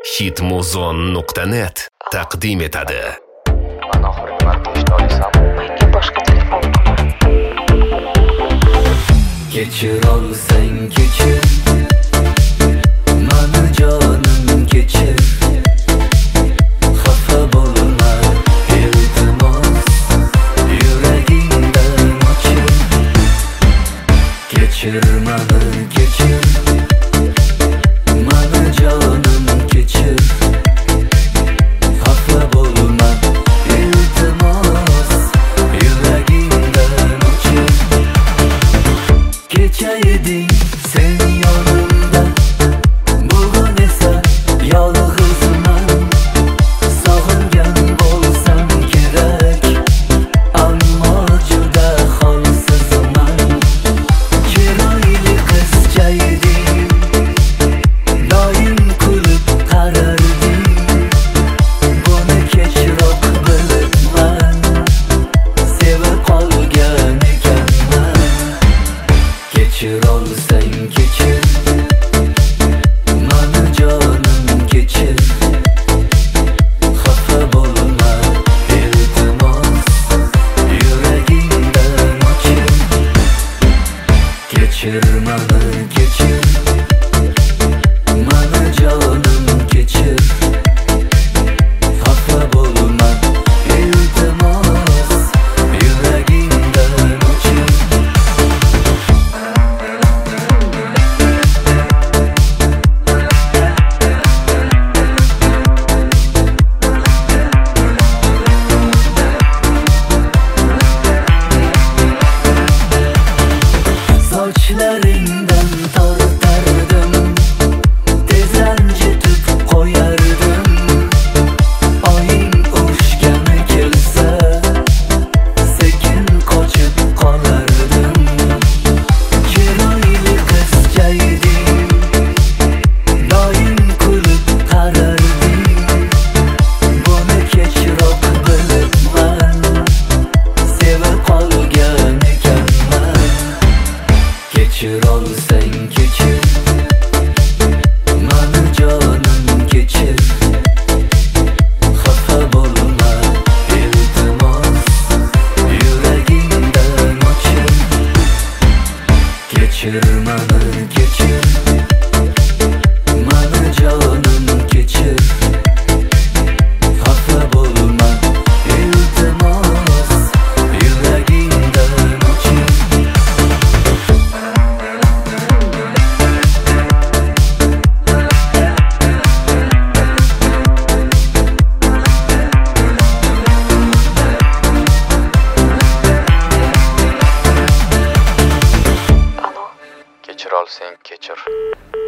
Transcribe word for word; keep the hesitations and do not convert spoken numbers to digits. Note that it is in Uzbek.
hitmuzon nuqta net taqdim etadi. Mana oxirgi marta eshita olasan. Menga boshqa telefon qilar. Kechir olsang kechir, mani jonim kechir. Xafa bo'lma, iltimos, yuragingdan ochir. Kechir mani kechir, mani jonim kechir. Xafa bo'lma, iltimos, yuragingdan ochir. Kecha eding sen yonimda, bugun esa yolg'izman. Sog'ingan bo'lsam kerak, ammo juda holsizman. Chiroyli qizcha eding, doim kulib qararding. Buni kechroq bilibman, sevib qolgan ekanman. Kechir olsang kechir, mani jonim kechir. Xafa bo'lma, iltimos, yuragingdan ochir. Kechir mani kechir, mani jonim kechir. Xafa bo'lma, iltimos, yuragingdan ochir. Sochlaringdan tortardim, tez ranjitib qo'yardim. Oying urushgani kelsa, sekin qochib qolardim. Chiroyli qizcha eding, doim kulib qararding. Buni kechroq bilibman, sevib qolgan ekanman. Kechir olsang kechir, mani jonim kechir. Xafa bo'lma, iltimos, yuragingdan ochir. Kechir mani kechir, mani jonim kechir. Xafa bo'lma, iltimos, yuragingdan ochir. Kechir olsang kechir.